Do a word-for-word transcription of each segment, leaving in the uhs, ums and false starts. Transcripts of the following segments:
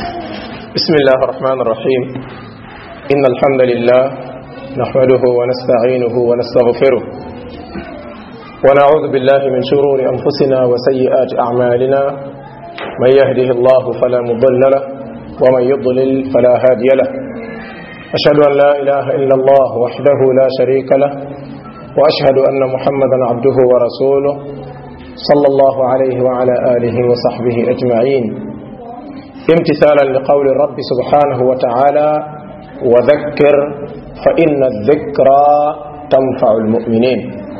بسم الله الرحمن الرحيم إن الحمد لله نحمده ونستعينه ونستغفره ونعوذ بالله من شرور أنفسنا وسيئات أعمالنا من يهده الله فلا مضل له ومن يضلل فلا هادي له أشهد أن لا إله إلا الله وحده لا شريك له وأشهد أن محمدا عبده ورسوله صلى الله عليه وعلى آله وصحبه أجمعين امتثالا لقول الرب سبحانه وتعالى وذكر فإن الذكرى تنفع المؤمنين.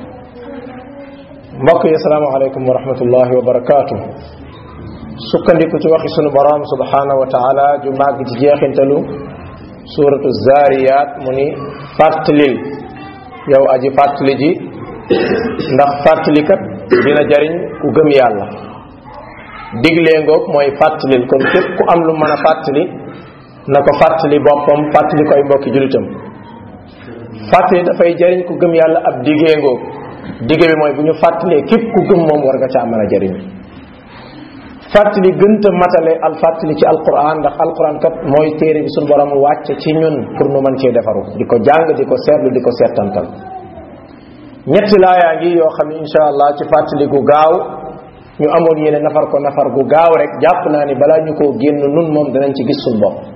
mbokk yi assalaamu aleykum wa rahmatullahi wa barakaatuh. sukkandiku ci waxi sunu borom subhanahu wa taala ju màgg ci jeexintalu suratu Zaariyaat mu ni fàttalil yow aji fàttali ji ndax fàttalikat dina jariñ ku gëm yàlla. diglee ngoog mooy fàttalil kon képp ku am lu mën a fàttali na ko fàttali boppam fàttali ko ay mbokki julitam. fàttali dafay jariñ ku gëm yàlla ab digee ngoog digge bi mooy bu ñu fàttalee képp ku gëm moom war nga caa mën a jariñ. fàttali gënta matale al fàttali ci alquran ndax alquran kat mooy téere bi suñu borom wàcce ci ñun pour nu mën cee defaru di ko jàng di ko seetlu di ko seetantal. ñetti laayaa ngi yoo xam ne insha allah ci fàttali gu gaaw ñu amoon yéene nafar ko nafar gu gaaw rek jàpp naa ni balaa ñu koo génn nun moom danañ ci gis suñu bopp.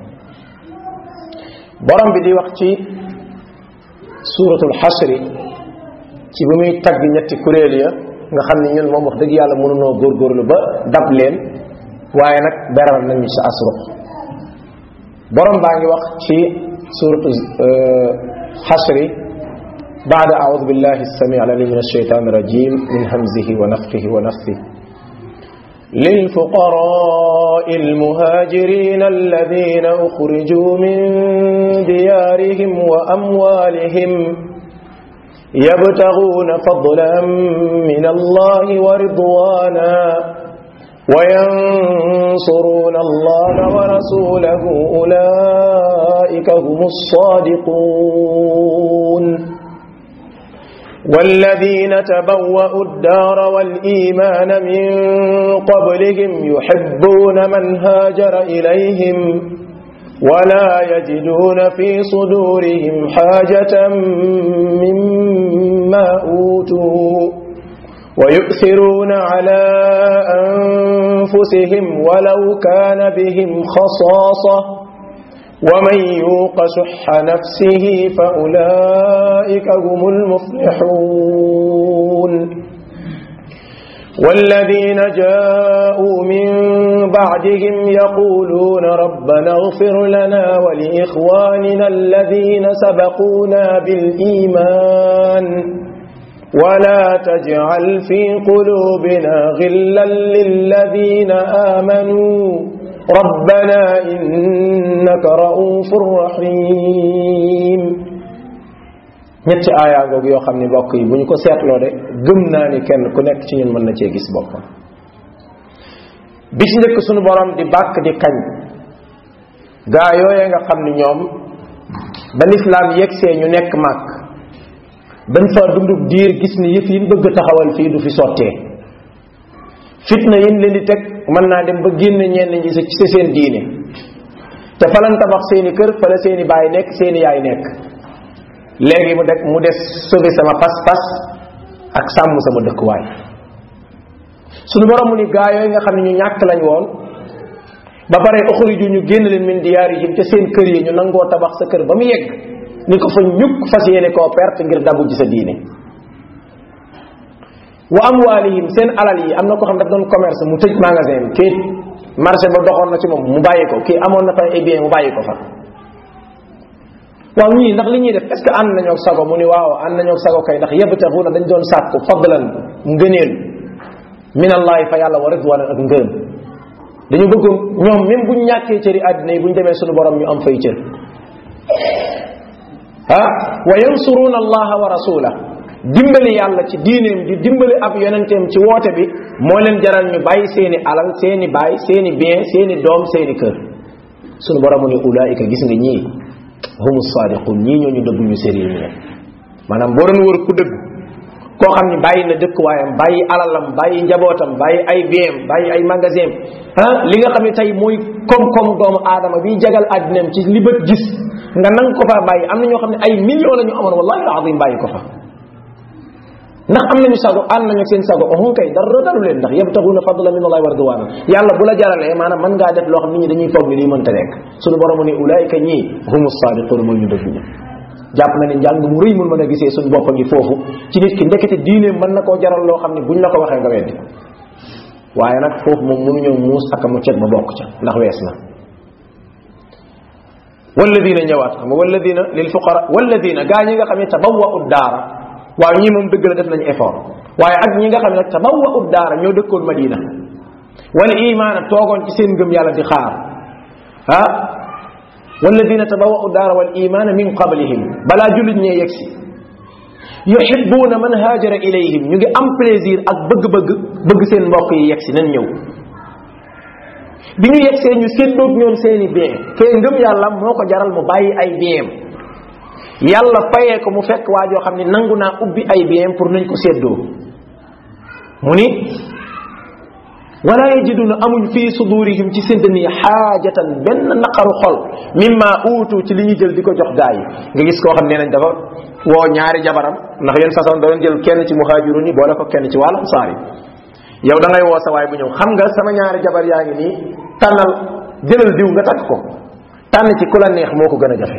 borom bi di wax ci suratul xasri ci bi muy tagg ñetti kuréel ya nga xam ne ñun moom wax dëgg yàlla mënunoo góorgóorlu ba dab leen waaye nag beral nañu ci asruq. borom baa ngi wax ci suratul xasri baada aoudu billahi as-sami' al-alim min ash-shaytan ar-rajim min hamzihi wa nafthihi wa nafthihi للفقراء المهاجرين الذين أخرجوا من ديارهم وأموالهم يبتغون فضلا من الله ورضوانا وينصرون الله ورسوله أولئك هم الصادقون والذين تبوأوا الدار والإيمان من قبلهم يحبون من هاجر إليهم ولا يجدون في صدورهم حاجة مما أوتوا ويؤثرون على أنفسهم ولو كان بهم خصاصة ومن يوق شح نفسه فأولئك هم المفلحون والذين جاءوا من بعدهم يقولون ربنا اغفر لنا ولإخواننا الذين سبقونا بالإيمان ولا تجعل في قلوبنا غلا للذين آمنوا ربنا إنك رؤوف رحيم. ñetti aaya googu yoo xam ne mbokk yi bu ñu ko seetloo de gëm naa ni kenn ku nekk ci ñun mën na cee gis boppam. bi ci njëkk sunu borom di bàkk di kañ gaa yooye nga xam ni ñoom ba lislaam yegsee ñu nekk màkk dañ fa dundub diir gis ni yëf yi bëgg taxawal fii du fi sottee fitna yi leen di teg mën naa dem ba génn ñenn ñi ci seen diine te fa lañ tabax seeni kër fa la seeni baay nekk seeni yaay nekk. léegi mu def mu des sauver sama pas-pas ak sàmm sama dëkkuwaay. suñu borom mu ni gaa yooyu nga xam ne ñu ñàkk lañ woon ba pare uxriju ñu génn leen min diyaarihim te seen kër yi ñu nangoo tabax sa kër ba mu yegg ni ko fa ñukk fas yéene koo perte ngir dabu ci sa diine. wa amwaalihim seen alal yi am na ko xam daf doon commerce mu tëj magasin bi kii marché ba doxoon na ci moom mu bàyyi ko kii amoon na fa ay bien mu bàyyi ko fa. waaw ñii ndax li ñuy def est-ce que ànd nañoo ak sago mu ni waaw ànd nañoo ak sago kay ndax yabtaxuuna dañ doon sàkku fadlan ngëneel minallahi fa yàlla wa ridwanan ak ngërëm. dañu bëgg ñoom même buñ ñàkkee cëri àddina yi buñ demee suñu borom ñu am fay cër. ah wa yansuruuna allaha wa rasulah dimbali yàlla ci diineem di dimbali ab yonenteem ci woote bi moo leen jaral ñu bàyyi seeni alal seeni baay seeni bien seeni doom seeni kër. suñu borom mu ni ulaika gis nga ñii humu sadiqun ñii ñoo ñu dëgg ñu sérieux ñu ne maanaam boo doon wër ku dëgg koo xam ni bàyyi na dëkkuwaayam bàyyi alalam bàyyi njabootam bàyyi ay biens bàyyi ay magasin ah li nga xam ne tey mooy koom-koom doomu aadama bi jagal àddinaam ci li bët gis nga nang ko fa bàyyi am na ñoo xam ne ay millions la ñu amoon wallahi alazim bàyyi ko fa ndax am nañu sago ànd nañu seen sago ohun kay dara daru leen ndax yabtaxuuna fadlan min allahi wa ridwaana yàlla bu la jaralee maanaam mën ngaa def loo xam nit ñi dañuy foog ni lii mënta nekk suñu borom ni ulaayika ñii humu saadiquun mooy ñu dëgg ñi jàpp na ni njàng mu rëy mun mën a gisee suñu bopp ngi foofu ci nit ki ndekete diine mën na koo jaral loo xam ne buñ la ko waxee nga weddi waaye nag foofu moom mënuñoo muus ak mu cet ba bokk ca ndax wees na walladina ñëwaat xam nga walladina lil fuqara walladina gaa ñi nga xam ne tabawwa'u daara waaw ñii moom dëgg la def nañu effort waaye ak ñi nga xam ne nag tabawwa'u daara ñoo dëkkoon Madina wal imaana toogoon ci seen ngëm yàlla di xaar ah walladina tabawwa'u daara wal imaana min qablihim balaa jullit ñee yegsi yuhibbuuna man haajara ilayhim ñu ngi am plaisir ak bëgg-bëgg bëgg seen mbokk yi yegsi nañ ñëw bi ñu yegsee ñu séddoog ñoom seeni bien kee ngëm yàlla moo ko jaral mu bàyyi ay bien yàlla fayee ko mu fekk waa joo xam ne nangu naa ubbi ay bien pour nañ ko séddoo mu ni wala yajiduna amuñ fii sudurihim ci seen dënn yi xaajatan benn naqaru xol mimma uutu ci li ñu jël di ko jox gaa yi nga gis koo xam ne nañ dafa woo ñaari jabaram ndax yéen façon da doon jël kenn ci muhaajiruun yi boole ko kenn ci wàllu ansaar yi yow da ngay woo sa waay bu ñëw xam nga sama ñaari jabar yaa ngi nii tànnal jëlal diw nga takk ko tànn ci ku la neex moo ko gën a jafe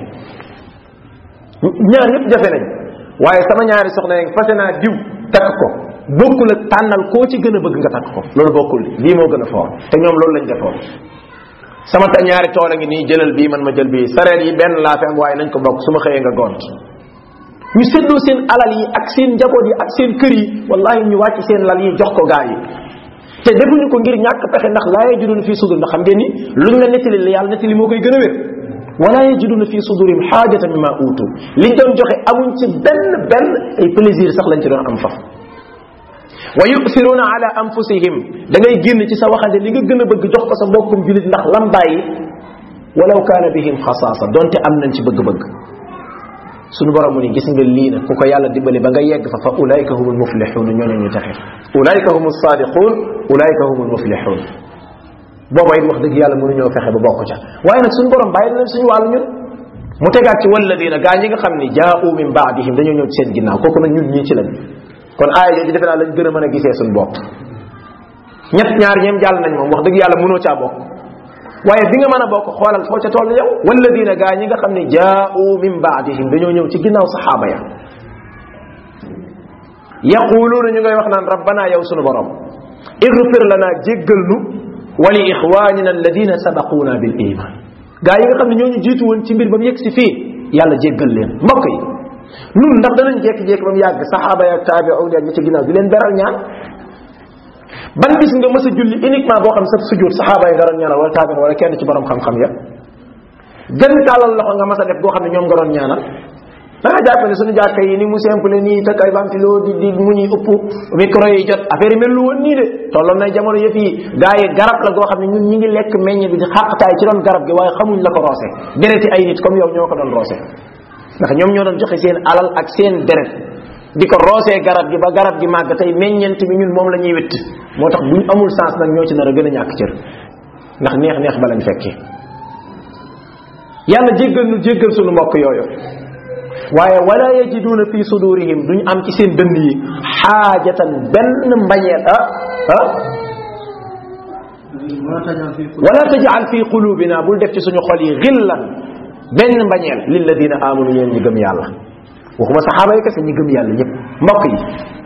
ñaar yëpp jafe nañ waaye sama ñaari soxna yi fase naa diw takk ko bokkul ak tànnal koo ci gën a bëgg nga takk ko loolu bokkul lii moo gën a foor te ñoom loolu lañ defoon sama ta ñaari tool a ngi nii jëlal bii man ma jël bii sareet yi benn laa fi am waaye nañ ko bokk su ma xëyee nga gont ñu séddoo seen alal yi ak seen njaboot yi ak seen kër yi wallahi ñu wàcc seen lal yi jox ko gaa yi te defuñu ko ngir ñàkk pexe ndax laa yajiduna fii sudur ndax xam ngeen ni luñ la nettali la yàlla nettali moo koy gën a wér wala yajiduna fii sudurihim xaajatan mimma uutu liñ doon joxe amuñ ci benn benn ay plaisir sax lañ ci doon am fa wa yu'thiruna ala anfusihim da ngay génn ci sa waxande li nga gën a bëgg jox ko sa mbokkum julit ndax lam bàyyi walaw kaana bihim xasaasa donte am nañ ci bëgg-bëgg suñu borom mu ni gis nga lii nag ku ko yàlla dimbali ba nga yegg fa fa ulaika humul muflixuun ñooñu ñu taxe ulaika humus saadiquun ulaika humul muflixuun booba it wax dëgg yàlla mënuñoo fexe ba bokk ca waaye nag suñu borom bàyyi na leen suñu wàllu ñun mu tegaat ci walladina gaa ñi nga xam ni jaa'u min baadihim dañoo ñëw ci seen ginnaaw kooku nag ñun ñii ci lañ kon aaya jooju defe naa lañ gën a mën a gisee suñu bopp ñett ñaar ñeem jàll nañ moom wax dëgg yàlla mënoo caa bokk waaye bi nga mën a bokk xoolal foo ca toll yow walladina gaa ñi nga xam ne jaa'u min baadihim dañoo ñëw ci ginnaaw saxaaba ya yaquluuna ñu ngay wax naan rabbana yow sunu borom ighfir lana jéggal nu wa li ixwanina alladina sabaquuna bil iman gaa yi nga xam ne ñooñu jiitu woon ci mbir ba mu yegg si fii yàlla jéggal leen mbokk yi nun ndax danañ jékki-jékki ba mu yàgg saxaaba ya taabi'un ya ñi ci ginnaaw di leen beral ñaan ban bis nga mës a julli uniquement boo xam sa sujjóot saxaaba yi nga doon ñaanal wala taabi'un wala kenn ci borom xam-xam ya gën tàllal loxo nga mës a def boo xam ne ñoom nga doon ñaanal da nga jàpp ne suñu jàkka yi ni mu simple nii te kay ventilo di di mu ñuy ëpp micro yi jot affaire yi mel lu woon nii de tolloon nay jamono yëpp yi gaa yi garab la goo xam ne ñun ñi ngi lekk meññ bi di xàqtaay ci doon garab gi waaye xamuñ la ko roose dereti ay nit comme yow ñoo ko doon roose ndax ñoom ñoo doon joxe seen alal ak seen deret di ko roosee garab gi ba garab gi màgg tey meññent bi ñun moom la ñuy wétt moo tax buñ amul sens nag ñoo ci nar a gën a ñàkk cër ndax neex neex ba lañ fekkee yàlla jéggal nu jéggal suñu mbokk yooyu waaye wala yajiduuna fi sudurihim duñ am ci seen dënd yi xaajatan benn mbañeel ah ah wala tajal fi qulubina bul def ci suñu xol yi xillan benn mbañeel lilladina amanu yéen ñi gëm yàlla waxuma saxaaba yi kese ñi gëm yàlla ñëpp mbokk yi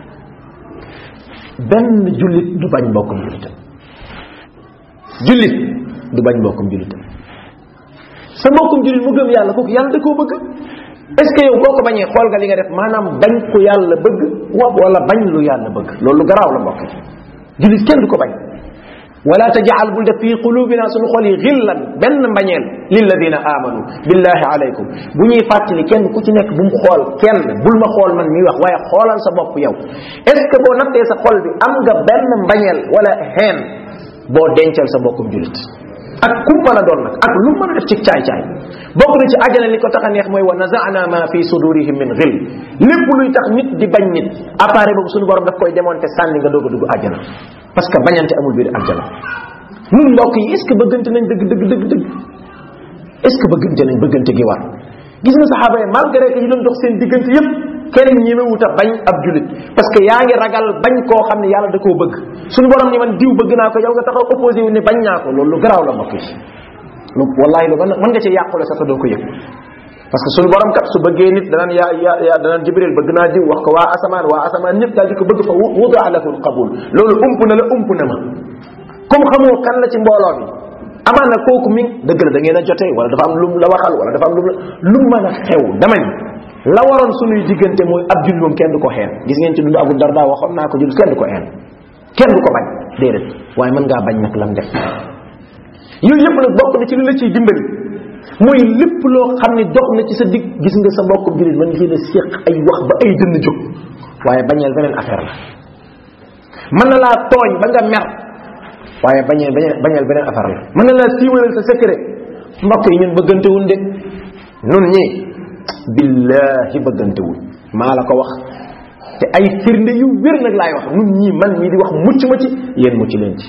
benn jullit du bañ mbokkum jullitam jullit du bañ mbokkum jullitam sa mbokkum jullit mu gëm yàlla kooku yàlla da koo bëgg est-ce que yow boo ko bañee xool nga li nga def maanaam bañ ko yàlla bëgg wa wala bañ lu yàlla bëgg loolu lu garaaw la mbokk yi jullit kenn du ko bañ wala tajal bul def fii qulubina suñu xol yi xillan benn mbañeel lilladina amanu billahi alaykum bu ñuy fàttali kenn ku ci nekk bu mu xool kenn bul ma xool man miy wax waaye xoolal sa bopp yow est-ce que boo nattee sa xol bi am nga benn mbañeel wala xeen boo dencal sa bokkum jullit ak ku mën a doon nag ak lu mën a def ci caay-caay bokk na ci àjjana li ko tax a neex mooy wa naza'na ma fi sudurihim min ghil lépp luy tax nit di bañ nit appareil boobu suñu borom daf koy démonter sànni nga doog a dugg àjjana parce que bañante amul biir àjjana ñun mbokk yi est ce que bëggante nañ dëgg dëgg dëgg dëgg est ce que bëggante nañ bëggante gi war gis nga saxaaba yi malgré que yi doon dox seen diggante yépp kenn ñemewut a bañ ab julit parce que yaa ngi ragal bañ koo xam ne yàlla da koo bëgg suñu borom ni man diw bëgg naa ko yow nga taxaw opposé wu ne bañ naa ko loolu lu garaaw la mbokk yi lu wallahi lu mën nga ci yàqule sax doo ko yëg parce que suñu borom kat su bëggee nit danaan yaa yaa yaa danaan jibril bëgg naa diw wax ko waa asamaan waa asamaan ñëpp daal di ko bëgg fa wudaa lahu alqabul loolu ump na la ump na ma comme xamoo kan la ci mbooloo mi amaan na kooku mi dëgg la da ngeen a jotee wala dafa am lu la waxal wala dafa am lu lu mën a xew dama ni la waroon suñuy diggante mooy ab jul moom kenn du ko xeen gis ngeen ci dund Abu Darda waxoon naa ko jul kenn du ko xeen kenn du ko bañ déedéet waaye mën ngaa bañ nag lam def yooyu yëpp nag bokk na ci li la ciy dimbali mooy lépp loo xam ne dox na ci sa digg gis nga sa mbokkum julit mën ngeen a séq ay wax ba ay dënn jóg waaye bañeel beneen affaire la mën na laa tooñ ba nga mer waaye bañeel bañeel beneen affaire la mën na laa siiwalal sa secret mbokk yi ñun bëggante wuñ de nun ñii billahi bëggante wuñ maa la ko wax te ay firnde yu wér nag laay wax nun ñii man ñii di wax mucc ma ci yéen mucc leen ci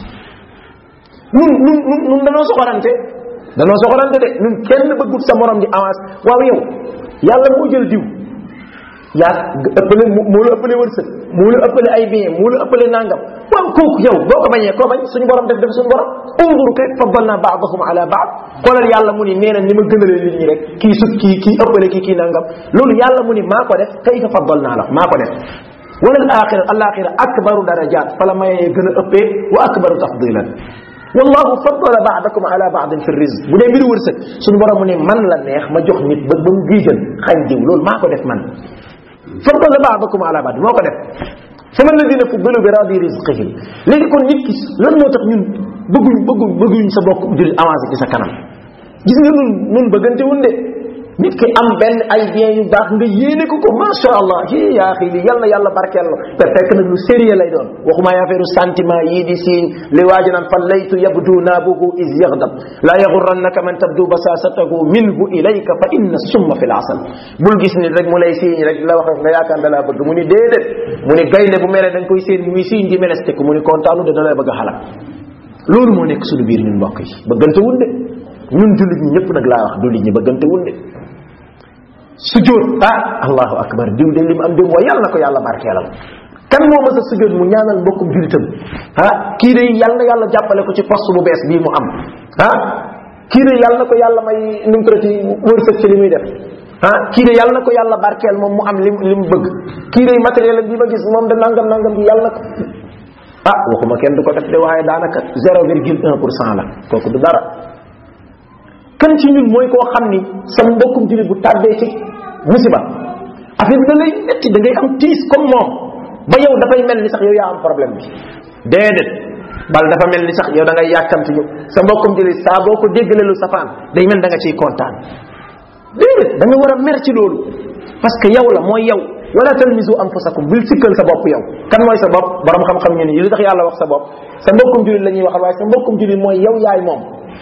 nun nun nun nun danoo soxorante danoo soxorante de nun kenn bëggut sa morom di avance waaw yow yàlla moo jël diw yaa ëppale moo la ëppale wërsëg moo la ëppale ay bien moo la ëppale nangam waaw kooku yow boo ko bañee koo bañ suñu borom def def suñu borom undur kay faddalna ba'dahum ala ba'd xoolal yàlla mu ni nee na ni ma gënalee nit ñi rek kii sut kii kii ëppale kii kii nangam loolu yàlla mu ni maa ko def kayfa faddalna la maa ko def wala al axira al axira akbaru darajat fala mayee gën a ëppee wa akbaru tafdilan wallahu faddala ba'dakum ala ba'din fi rizq bu dee mbiru wërsëg suñu borom mu ne man la neex ma jox nit ba ba mu giijal xañ diw loolu maa ko def man faddala ba'dakum ala ba'd moo ko def sama alladina fuddilu bi radi rizqihim léegi kon nit ki lan moo tax ñun bëgguñ bëgguñ bëgguñ sa bokk jul avancé ci sa kanam gis nga nun nun bëggante wun de nit ki am benn ay bien yu baax nga yéene ko ko masha Allah hi yaa xii li yal na yàlla barkeel la te fekk nag lu sérieux lay doon waxuma ay affaire sentiment yii di siiñ li waaji naan fan laytu yabdu naabuhu is yaghdab la yaghurrannaka man tabdu basasatahu minhu ilayka fa inna summa fi l asal bul gis nit rek mu lay siiñ rek la wax nga yaakaar da laa bëgg mu ni déedéet mu ni gaynde bu mere da nga koy seen muy siiñ di meleste ko mu ni kontaanu de da lay bëgg a xalaat loolu moo nekk suñu biir ñun mbokk yi bëggante wun de ñun jullit ñi ñëpp nag laa wax jullit ñi bëggante wun de sujjóot ah allahu akbar diw de lim am dem wa yàlla na ko yàlla barkeelal kan moo mës a sujjóot mu ñaanal mbokkum jullitam ah kii de yàlla na yàlla jàppale ko ci poste bu bees bii mu am ah kii de yàlla na ko yàlla may nu mu tuddati wërsëg ci li muy def ah kii de yàlla na ko yàlla barkeel moom mu am li li mu bëgg kii de matériel bi ma gis moom de nangam nangam bi yàlla na ko ah waxuma kenn du ko def de waaye daanaka zéro virgule un pour cent la kooku du dara kan ci ñun mooy koo xam ni sa mbokkum jullit bu tàbbee ci musiba affaire bi da lay metti da ngay am tiis comme moom ba yow dafay mel ni sax yow yaa am problème bi déedéet bal dafa mel ni sax yow da ngay yàkkamti ñu sa mbokkum jullit saa boo ko déggalee lu safaan day mel da nga ciy kontaan déedéet da nga war a mer ci loolu parce que yow la mooy yow wala talmizu anfusakum bul sikkal sa bopp yow kan mooy sa bopp borom xam-xam ñu ni li tax yàlla wax sa bopp sa mbokkum jullit la ñuy waxal waaye sa mbokkum jullit mooy yow yaay moom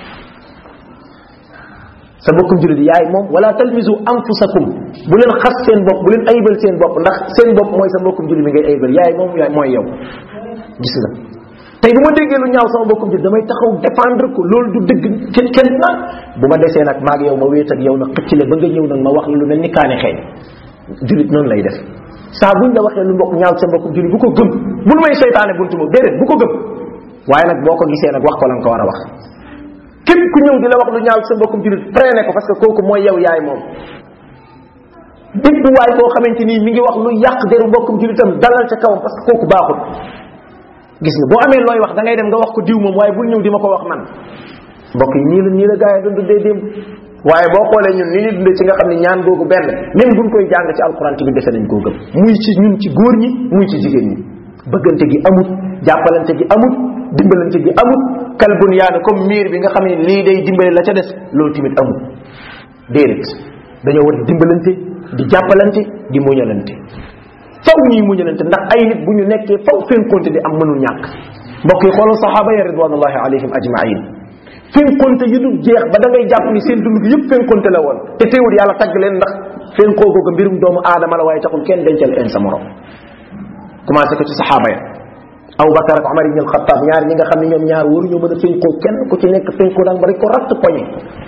sa mbokkum jullit yaay moom wala talmizu anfusakum bu leen xas seen bopp bu leen ayibal seen bopp ndax seen bopp mooy sa mbokkum jullit mi ngay ayibal yaay moom yaay mooy yow gis nga tey bu ma déggee lu ñaaw sama mbokkum jullit damay taxaw défendre ko loolu du dëgg kenn kenn naan bu ma desee nag maag yow ma wéet ak yow nag xëcc la ba nga ñëw nag ma wax la lu mel ni kaani xeeñ jullit noonu lay def saa buñ la waxee lu mbokk ñaaw sa mbokkum jullit bu ko gëm bul may seytaane buntu moom déedéet bu ko gëm waaye nag boo ko gisee nag wax ko la nga ko war a wax képp ku ñëw di la wax lu ñaaw sa mbokkum jullit freiné ko parce que kooku mooy yow yaay moom bépp waay boo xamante nii mi ngi wax lu yàq deru mbokkum jullitam dalal ca kawam parce que kooku baaxul gis nga boo amee looy wax da ngay dem nga wax ko diw moom waaye bul ñëw di ma ko wax man mbokk yi nii la nii la gaa yi doon dundee démb waaye boo xoolee ñun ni ñu dundee ci nga xam ne ñaan googu benn même buñ koy jàng ci alxuraan bi defe nañ koo gëm muy ci ñun ci góor ñi muy ci jigéen ñi bëggante gi amut jàppalante gi amut dimbalante gi amut kalbun yaana comme miir bi nga xam ne lii day dimbale la ca des loolu tamit amut déedéet dañoo war di dimbalante di jàppalante di muñalante faw ñuy muñalante ndax ay nit bu ñu nekkee faw seen compte di am mënul ñàkk mbokk yi xoolal saxaaba ya ridwanullahi alayhim ajmain fenkonte yu dul jeex ba da ngay jàpp ni seen dund gi yëpp fenkonte la woon te teewul yàlla tagg leen ndax fenkoo googu mbirum doomu aadama la waaye taxul kenn dencal een sa morom commencé ko ci saxaaba ya Abu Bakar ak Umar ibn al-Khattab ñaar ñi nga xam ne ñoom ñaar waruñoo mën a fenkoo kenn ku ci nekk fenkoo dang ba rek ko ratt poñe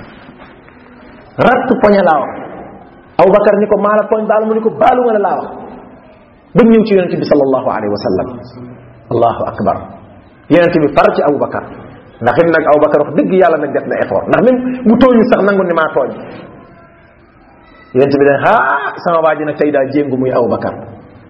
ratt poñe laa wax Abu Bakar ni ko maa la poñ baal mu ni ko baalu ma la laa wax ba ñëw ci yonente bi sallallahu alayhi wa sallam allahu akbar yonente bi far ci Abu Bakar ndax it nag Abu Bakar wax dëgg yàlla nag def na effort ndax même bu tooñu sax nangu ni maa tooñ yonente bi dañ ah sama waa ji nag tey daa jéngu muy Abu Bakar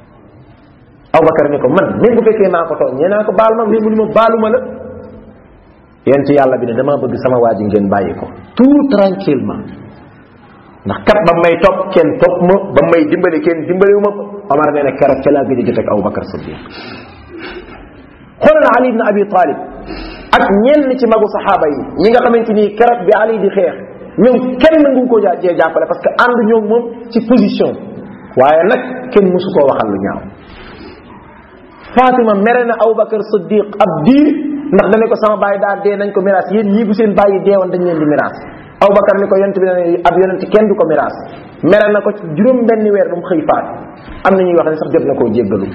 Abu Bakar ni ko man même bu fekkee maa ko tooñ ñee naa ko baal ma mais mu ni ma baalu ma la yonente yàlla bi ne damaa bëgg sama waa ji ngeen bàyyi ko tout tranquillement ndax kat ba may topp kenn topp ma ba may dimbali kenn dimbaliwu ma Omar nee na keroog ca laa gëj a jot ak Abu Bakar Siddiq xoolal Ali ibn Abi Talib ak ñenn ci magu saxaaba yi ñi nga xamante ni keroog bi Ali di xeex ñoom kenn nangu ko jaa jee jàppale parce que ànd ñoom moom ci position waaye nag kenn mësu koo waxal lu ñaaw Fatima mere na Abu Bakar Siddiq ab diir ndax dane ko sama baay daa dee nañ ko miraas yéen ñii bu seen bàyyi deewoon dañ leen di miraas Abu Bakar ni ko yonent bi ne ab yonent kenn du ko miraas mere na ko ci juróom benni weer ba mu xëy faat am na ñuy wax ne sax jot na koo jéggalu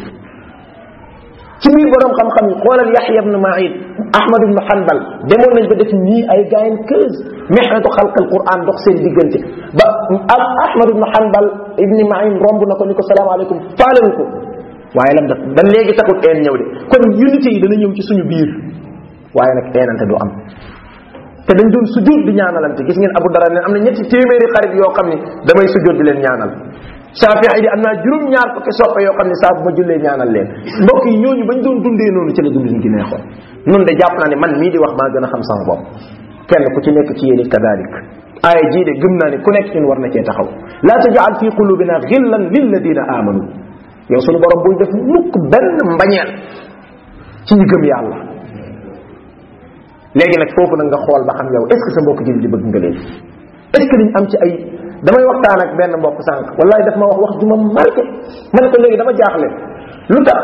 ci biir borom xam-xam yi xoolal Yahya ibn Ma'in Ahmad ibn Hanbal demoon nañ ba def nii ay gaayen keuse mexnatu xalqal Qur'an dox seen diggante ba ak Ahmad ibn Hanbal ibn Ma'in romb na ko ni ko salaamaaleykum faalewu ko waaye lam def dan léegi taxut een ñëw de kon unité yi dana ñëw ci suñu biir waaye nag eenante du am te dañ doon sujjóot di ñaanalante gis ngeen Abu Dara ne am na ñetti téeméeri xarit yoo xam ni damay sujjóot di leen ñaanal Shafi'i di am naa juróom ñaar fukki soppe yoo xam ne saa bu ma jullee ñaanal leen mbokk yi ñooñu bañ doon dundee noonu ci la dundin gi neexoon noonu de jàpp naa ne man mii di wax maa gën a xam sama bopp kenn ku ci nekk ci yéen kadalik aaya jii de gëm naa ne ku nekk ñun war na cee taxaw la taj'al fi qulubina ghillan lilladina amanu yow sunu borom bul def mukk benn mbañeel ci ñu gëm yàlla léegi nag foofu nag nga xool ba xam yow est ce que sa mbokk jullit di bëgg nga leen est ce que liñ am ci ay damay waxtaan ak benn mbokk sànq wallahi daf ma wax wax ju ma marqué ma ne ko léegi dama jaaxle lu tax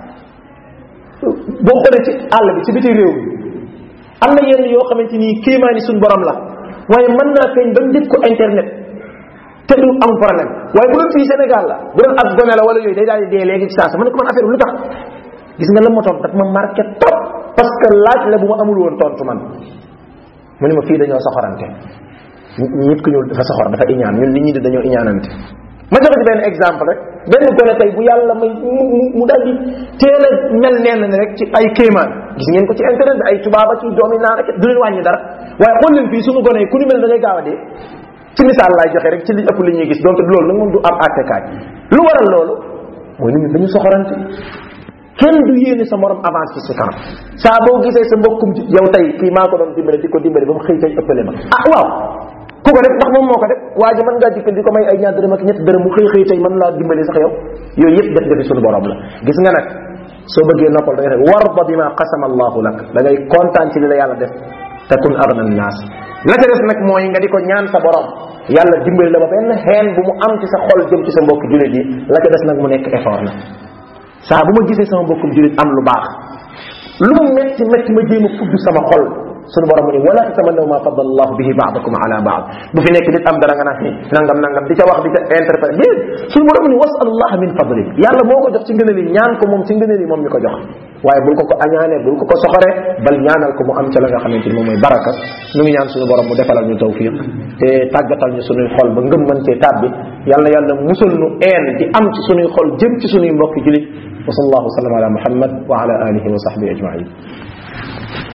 boo xoolee ci àll bi ci biti réew mi am na yenn yoo xamante ni kéemaani suñ borom la waaye mën naa feeñ ba def ko internet te du am problème waaye bu doon fii Sénégal la bu doon ak gone la wala yooyu day daal di dee léegi ci saa sa ma ne ko man affaire bi lu tax gis nga la ma tontu daf ma marqué trop parce que laaj la bu ma amul woon tontu man mu ne ma fii dañoo soxorante nit ku ñëw dafa soxor dafa iñaan ñun nit ñi di dañoo iñaanante ma joxe ci benn exemple rek benn gone tey bu yàlla may mu mu daal di teel a mel neen ne rek ci ay kéemaan gis ngeen ko ci internet bi ay tubaaba ci doomi naa rek du leen wàññi dara waaye xool leen fii suñu gone yi ku ni mel da ngay gaaw a dee ci misaal laay joxe rek ci li ëpp li ñuy gis donc loolu nag moom du am attekaay lu waral loolu mooy nit ñi dañu soxorante kenn du yéene sa morom avance ci sa kanam saa boo gisee sa mbokkum ci yow tey kii maa ko doon dimbale di ko dimbale ba mu xëy tey ëppale ma ah waaw ku ko def ndax moom moo ko def waa ji mën ngaa dikkal di ko may ay ñaar dërëm ak ñett dërëm mu xëy xëy tey mën laa dimbale sax yow yooyu yëpp def defi suñu borom la gis nga nag soo bëggee noppal da ngay def warda bima qasama allahu lak da ngay kontaan ci li la yàlla def takun agna an-nas la ca def nag mooy nga di ko ñaan sa borom yàlla dimbali la ba benn xeen bu mu am ci sa xol jëm ci sa mbokk jullit yi la ca des nag mu nekk effort na saa bu ma gisee sama mbokkum jullit am lu baax lu mu metti metti ma jéem a fudd sama xol sunu borom mu ne wala tatamannaw ma faddala allahu bihi ba'dakum ala ba'd bu fi nekk nit am dara nga naan ni nangam nangam di ca wax di ca interpréter déet sunu borom mu ne wasalullah min fadli yàlla moo ko jox ci ngëneel yi ñaan ko moom ci ngëneel yi moom mi ko jox waaye bul ko ko añaanee bul ko ko soxoree bal ñaanal ko mu am ca la nga xamante ni moom mooy baraka ñu ngi ñaan sunu borom mu defalal ñu tawfiq te tàggatal ñu sunuy xol ba ngëm mën cee tàbbi yàlla yàlla musal nu een di am ci sunuy xol jëm ci sunuy mbokki julit wa sallallahu wa sallam ala muhammad wa ala alihi wa sahbihi ajmain